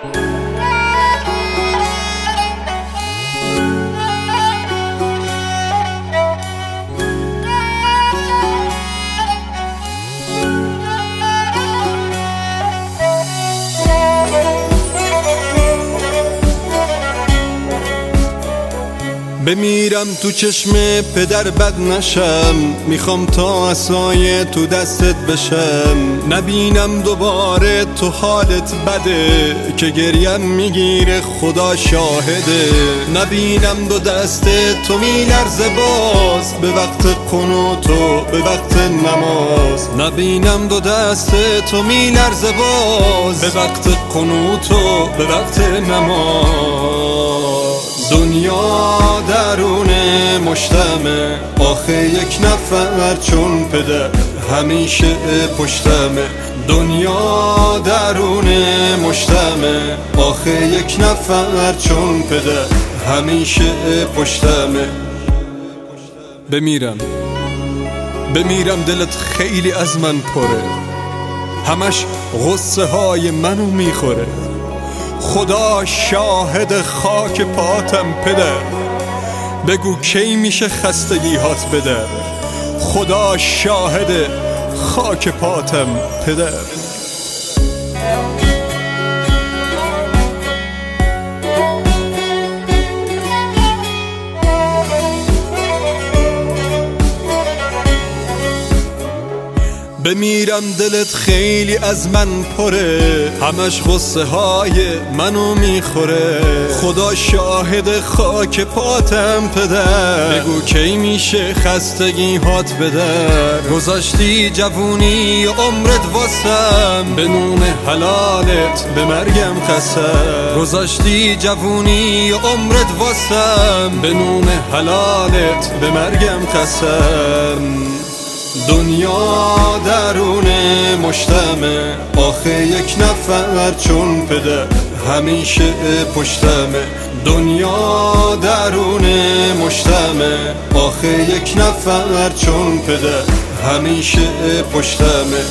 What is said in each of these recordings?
بمیرم تو چشم پدر بد نشم، میخوام تا عصای تو دستت بشم. نبینم دوباره تو حالت بده که گریم میگیره خدا شاهده. نبینم دو دست تو میلرزه باز به وقت قنوت و به وقت نماز. نبینم دو دست تو میلرزه باز به وقت قنوت و به وقت نماز. دنیا درون مشتمه، آخه یک نفر چون پدر همیشه پشتمه. دنیا درون مشتمه، آخه یک نفر چون پدر همیشه پشتمه. بمیرم دلت خیلی از من پره، همش غصه های منو میخوره. خدا شاهد خاک پاتم پدر، بگو کی میشه خستگی هات بدر. خدا شاهد خاک پاتم پدر. بمیرم دلت خیلی از من پره، همش غصه های منو میخوره. خدا شاهد خاک پاتم پدر، بگو کی میشه خستگی هات بدر. گذاشتی جوونی عمرت واسم، به نون حلالت به مرگم قسم. گذاشتی جوونی عمرت واسم، به نون حلالت به مرگم قسم. دنیا درون مشتمه، آخه یک نفر چون پدر همیشه پشتمه. دنیا درون مشتمه، آخه یک نفر چون پدر همیشه پشتمه.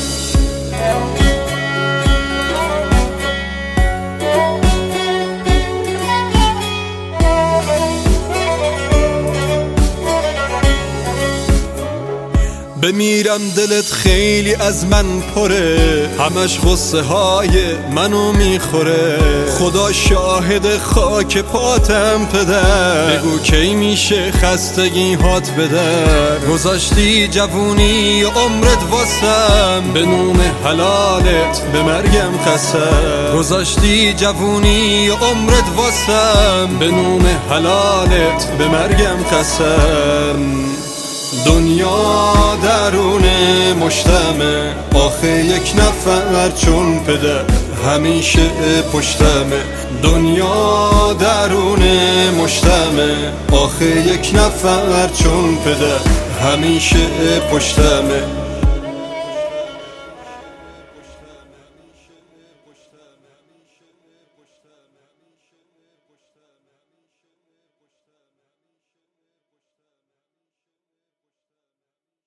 بمیرم دلت خیلی از من پره، همش غصه های منو میخوره. خدا شاهد خاک پاتم پدر، بگو کی میشه خستگی هات بدر. گذاشتی جوونی عمرت واسم، به نون حلالت به مرگم قسم. گذاشتی جوونی عمرت واسم، به نون حلالت به مرگم قسم. دنیا درون مشتمه، آخه یک نفر چون پدر همیشه پشتمه. دنیا درون مشتمه، آخه یک نفر چون پدر همیشه پشتمه.